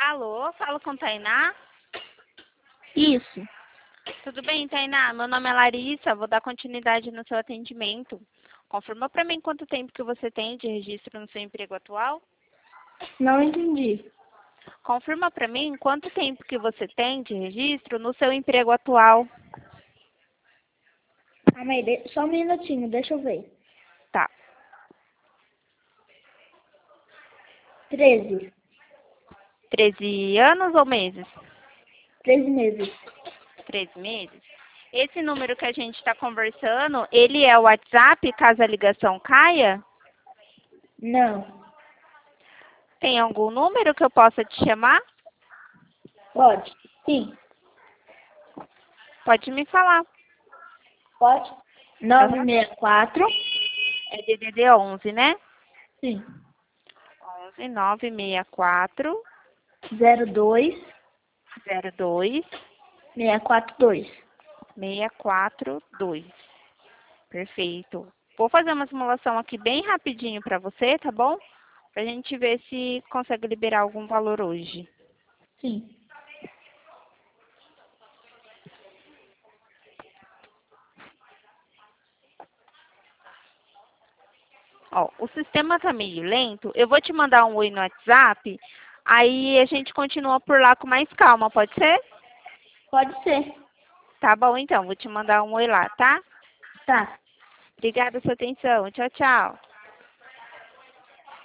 Alô, falo com Tainá. Isso. Tudo bem, Tainá? Meu nome é Larissa, vou dar continuidade no seu atendimento. Confirma para mim quanto tempo que você tem de registro no seu emprego atual? Não entendi. Confirma para mim quanto tempo que você tem de registro no seu emprego atual. Só um minutinho, deixa eu ver. Tá. 13. 13 anos ou meses? 13 meses. 13 meses? Esse número que a gente está conversando, ele é o WhatsApp, caso a ligação caia? Não. Tem algum número que eu possa te chamar? Pode? Sim. Pode me falar. Pode? 964. É DDD 11, né? Sim. 11 964 02 02 642. 642. Perfeito. Vou fazer uma simulação aqui bem rapidinho para você, tá bom? Pra gente ver se consegue liberar algum valor hoje. Sim. Ó, o sistema tá meio lento. Eu vou te mandar um oi no WhatsApp, aí a gente continua por lá com mais calma, pode ser? Pode ser. Tá bom, então. Vou te mandar um oi lá, tá? Tá. Obrigada pela sua atenção. Tchau, tchau.